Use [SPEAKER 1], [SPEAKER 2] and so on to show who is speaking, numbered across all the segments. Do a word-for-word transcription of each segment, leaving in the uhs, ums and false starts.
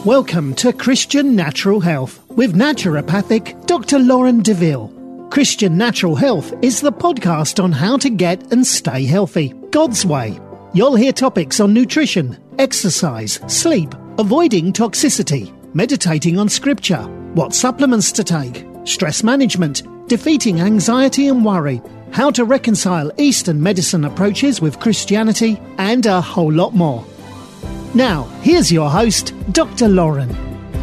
[SPEAKER 1] Welcome to Christian Natural Health with naturopathic Doctor Lauren Deville. Christian Natural Health is the podcast on how to get and stay healthy, God's way. You'll hear topics on nutrition, exercise, sleep, avoiding toxicity, meditating on scripture, what supplements to take, stress management, defeating anxiety and worry, how to reconcile Eastern medicine approaches with Christianity, and a whole lot more. Now, here's your host, Doctor Lauren.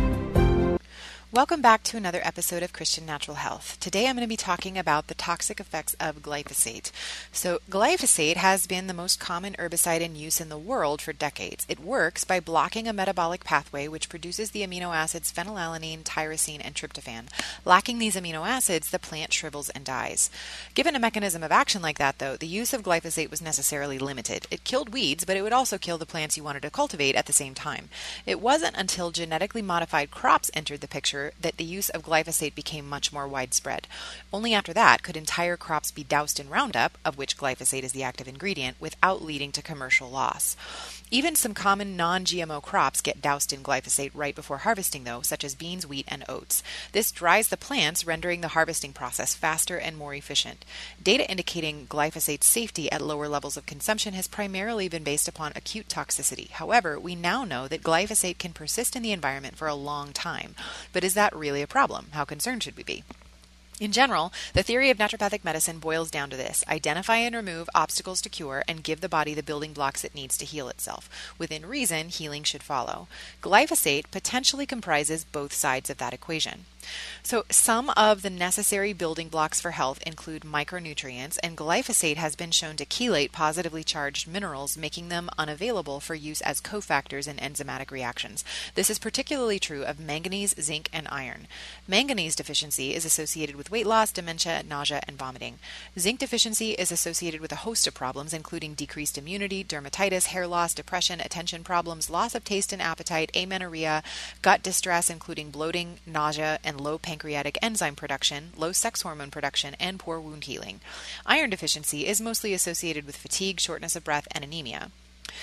[SPEAKER 2] Welcome back to another episode of Christian Natural Health. Today I'm going to be talking about the toxic effects of glyphosate. So glyphosate has been the most common herbicide in use in the world for decades. It works by blocking a metabolic pathway which produces the amino acids phenylalanine, tyrosine, and tryptophan. Lacking these amino acids, the plant shrivels and dies. Given a mechanism of action like that, though, the use of glyphosate was necessarily limited. It killed weeds, but it would also kill the plants you wanted to cultivate at the same time. It wasn't until genetically modified crops entered the picture that the use of glyphosate became much more widespread. Only after that could entire crops be doused in Roundup, of which glyphosate is the active ingredient, without leading to commercial loss. Even some common non-G M O crops get doused in glyphosate right before harvesting, though, such as beans, wheat, and oats. This dries the plants, rendering the harvesting process faster and more efficient. Data indicating glyphosate's safety at lower levels of consumption has primarily been based upon acute toxicity. However, we now know that glyphosate can persist in the environment for a long time. But is that really a problem? How concerned should we be? In general, the theory of naturopathic medicine boils down to this: identify and remove obstacles to cure and give the body the building blocks it needs to heal itself. Within reason, healing should follow. Glyphosate potentially comprises both sides of that equation. So some of the necessary building blocks for health include micronutrients, and glyphosate has been shown to chelate positively charged minerals, making them unavailable for use as cofactors in enzymatic reactions. This is particularly true of manganese, zinc, and iron. Manganese deficiency is associated with weight loss, dementia, nausea, and vomiting. Zinc deficiency is associated with a host of problems, including decreased immunity, dermatitis, hair loss, depression, attention problems, loss of taste and appetite, amenorrhea, gut distress, including bloating, nausea, and low pancreatic enzyme production, low sex hormone production, and poor wound healing. Iron deficiency is mostly associated with fatigue, shortness of breath, and anemia.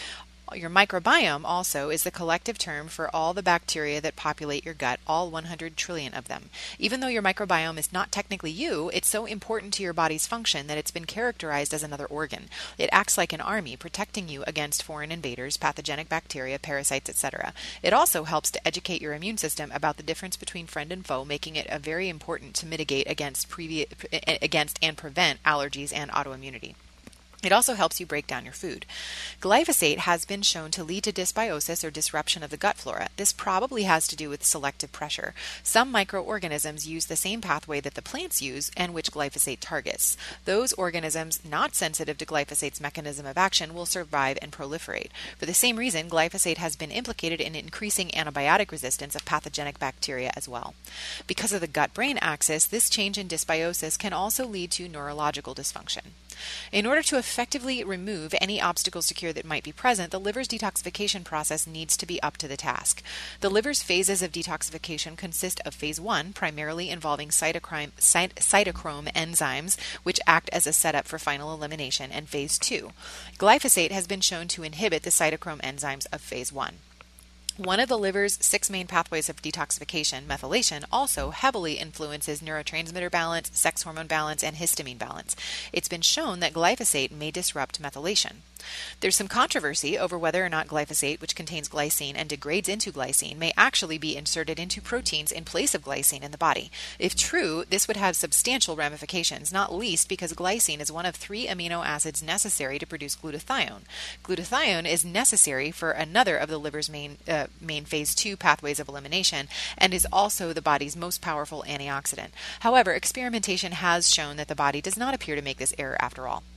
[SPEAKER 2] Your microbiome also is the collective term for all the bacteria that populate your gut, all one hundred trillion of them. Even though your microbiome is not technically you, it's so important to your body's function that it's been characterized as another organ. It acts like an army, protecting you against foreign invaders, pathogenic bacteria, parasites, et cetera. It also helps to educate your immune system about the difference between friend and foe, making it a very important to mitigate against previous, against and prevent allergies and autoimmunity. It also helps you break down your food. Glyphosate has been shown to lead to dysbiosis or disruption of the gut flora. This probably has to do with selective pressure. Some microorganisms use the same pathway that the plants use and which glyphosate targets. Those organisms not sensitive to glyphosate's mechanism of action will survive and proliferate. For the same reason, glyphosate has been implicated in increasing antibiotic resistance of pathogenic bacteria as well. Because of the gut-brain axis, this change in dysbiosis can also lead to neurological dysfunction. In order to effectively remove any obstacles to cure that might be present, the liver's detoxification process needs to be up to the task. The liver's phases of detoxification consist of phase one, primarily involving cytochrome, cyt- cytochrome enzymes, which act as a setup for final elimination, and phase two. Glyphosate has been shown to inhibit the cytochrome enzymes of phase one. One of the liver's six main pathways of detoxification, methylation, also heavily influences neurotransmitter balance, sex hormone balance, and histamine balance. It's been shown that glyphosate may disrupt methylation. There's some controversy over whether or not glyphosate, which contains glycine and degrades into glycine, may actually be inserted into proteins in place of glycine in the body. If true, this would have substantial ramifications, not least because glycine is one of three amino acids necessary to produce glutathione. Glutathione is necessary for another of the liver's main uh, main phase two pathways of elimination and is also the body's most powerful antioxidant. However, experimentation has shown that the body does not appear to make this error after all.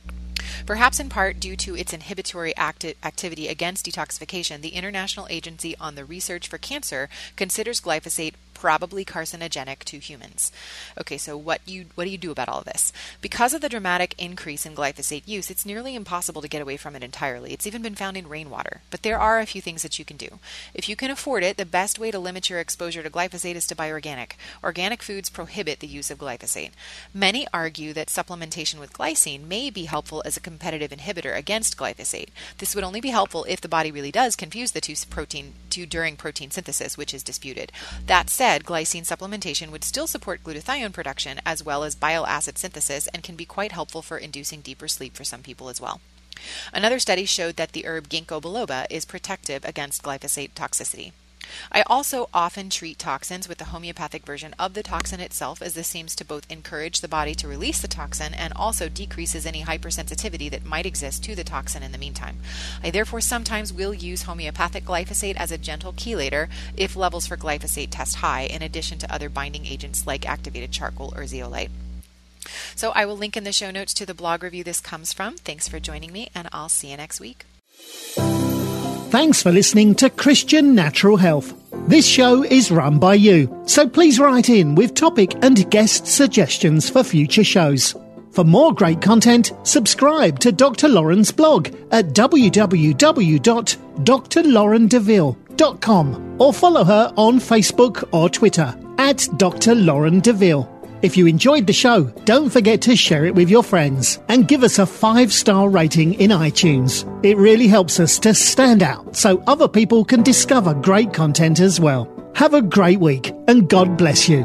[SPEAKER 2] Perhaps in part due to its inhibitory acti- activity against detoxification, the International Agency on the Research for Cancer considers glyphosate probably carcinogenic to humans. Okay, so what you what do you do about all of this? Because of the dramatic increase in glyphosate use, it's nearly impossible to get away from it entirely. It's even been found in rainwater. But there are a few things that you can do. If you can afford it, the best way to limit your exposure to glyphosate is to buy organic. Organic foods prohibit the use of glyphosate. Many argue that supplementation with glycine may be helpful as a competitive inhibitor against glyphosate. This would only be helpful if the body really does confuse the two protein to during protein synthesis, which is disputed. That said, glycine supplementation would still support glutathione production as well as bile acid synthesis and can be quite helpful for inducing deeper sleep for some people as well. Another study showed that the herb ginkgo biloba is protective against glyphosate toxicity. I also often treat toxins with the homeopathic version of the toxin itself, as this seems to both encourage the body to release the toxin and also decreases any hypersensitivity that might exist to the toxin in the meantime. I therefore sometimes will use homeopathic glyphosate as a gentle chelator if levels for glyphosate test high, in addition to other binding agents like activated charcoal or zeolite. So I will link in the show notes to the blog review this comes from. Thanks for joining me, and I'll see you next week.
[SPEAKER 1] Thanks for listening to Christian Natural Health. This show is run by you, so please write in with topic and guest suggestions for future shows. For more great content, subscribe to Doctor Lauren's blog at w w w dot d r lauren deville dot com or follow her on Facebook or Twitter at Doctor Lauren Deville. If you enjoyed the show, don't forget to share it with your friends and give us a five-star rating in iTunes. It really helps us to stand out so other people can discover great content as well. Have a great week and God bless you.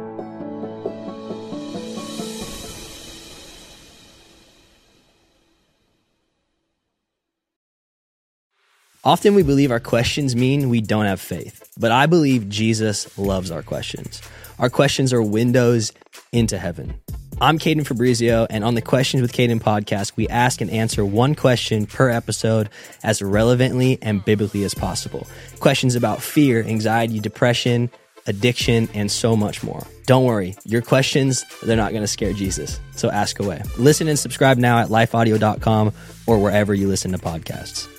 [SPEAKER 3] Often we believe our questions mean we don't have faith, but I believe Jesus loves our questions. Our questions are windows into heaven. I'm Caden Fabrizio, and on the Questions with Caden podcast, we ask and answer one question per episode as relevantly and biblically as possible. Questions about fear, anxiety, depression, addiction, and so much more. Don't worry, your questions, they're not going to scare Jesus, so ask away. Listen and subscribe now at life audio dot com or wherever you listen to podcasts.